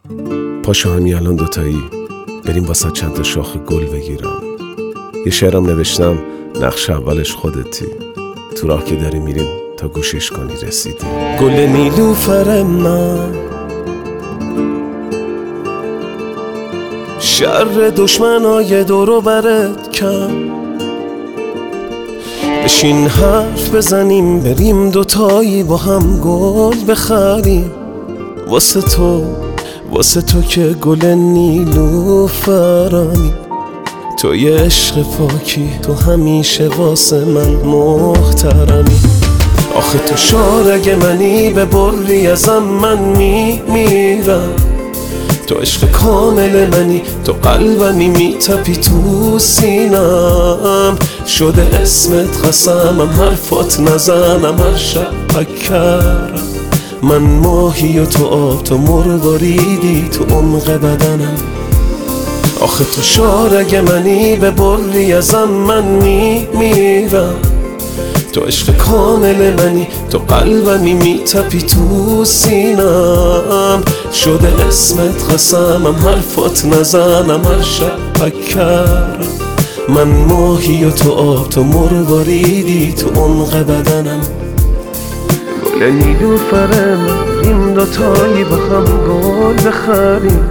پاشو همین الان دوتایی بریم واسه چند تا شاخ گل بگیرم. یه شعرم نوشتم نقش اولش خودتی، تو راه که داری میریم تا گوشش کنی رسیدی. گل نیلوفر من شر دشمنای دورو برت کم، بشین حرف بزنیم بریم دوتایی با هم گل بخریم. واسه تو که گل نیلوفرمی، تو یه عشق پاکی، تو همیشه واسه من محترمی. آخه تو شارگ منی، به بری ازم من میمیرم. تو عشق کامل منی، تو قلبمی میتپی تو سینم. شده اسمت قسمم، حرفات نزنم هر شب پکرم. من ماهی و تو آب، تو مرواریدی تو عمق بدنم. آخه تو شارگ منی، به بری ازم من میمیرم. تو عشق کامل منی، تو قلبمی میتپی تو سینم. شده اسمت قسمم، حرفات نزنم هر شب پکرم. من ماهی و تو آب، تو مرواریدی تو عمق بدنم. گل نیلوفر من، این دوتایی با هم گل بخریم.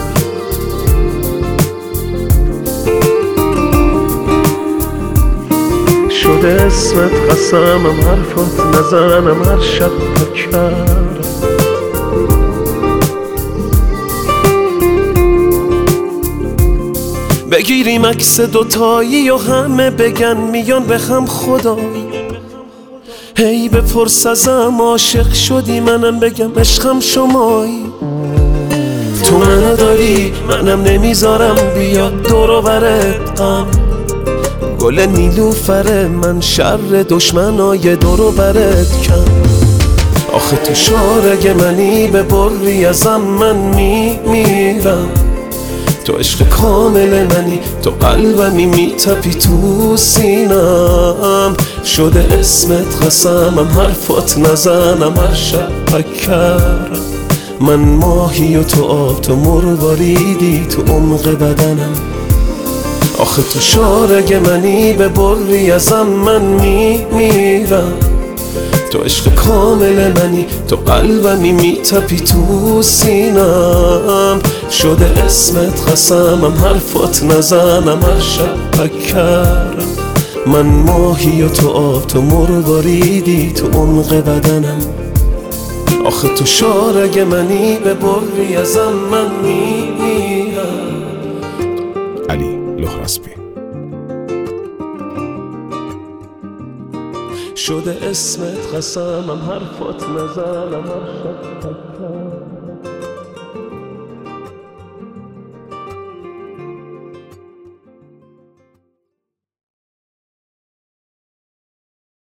شده اسمت قسمم، حرفات نزنم هر شب پکرم. بگیریم عکس دوتایی و همه بگن میان به هم خدایی. هی بپرس ازم عاشق شدی، منم بگم عشقم شمایی. تو منو داری، منم نمیذارم بیاد دور و برت غم. گل نیلوفر من شر دشمنای دور و برت کم. آخه تو شارگ منی، به بری ازم من میمیرم. تو عشق کامل منی، تو قلبمی میتپی تو سینم. شده اسمت قسمم، حرفات نزنم هر شب پکرم. من ماهی و تو آب، تو مرواریدی تو عمق بدنم. آخه تو شارگ منی، به بری ازم من میمیرم. تو عشق کامل منی، تو قلبمی میتپی تو سینم. شده اسمت قسمم، حرفات نزنم هر شب پکرم. من ماهی و تو آب، تو مرواریدی تو عمق بدنم. آخه تو شارگ منی، به بری ازم من میمیرم. علی لهراسبی. شده اسمت قسمم، حرفات نزنم هر شب پکرم.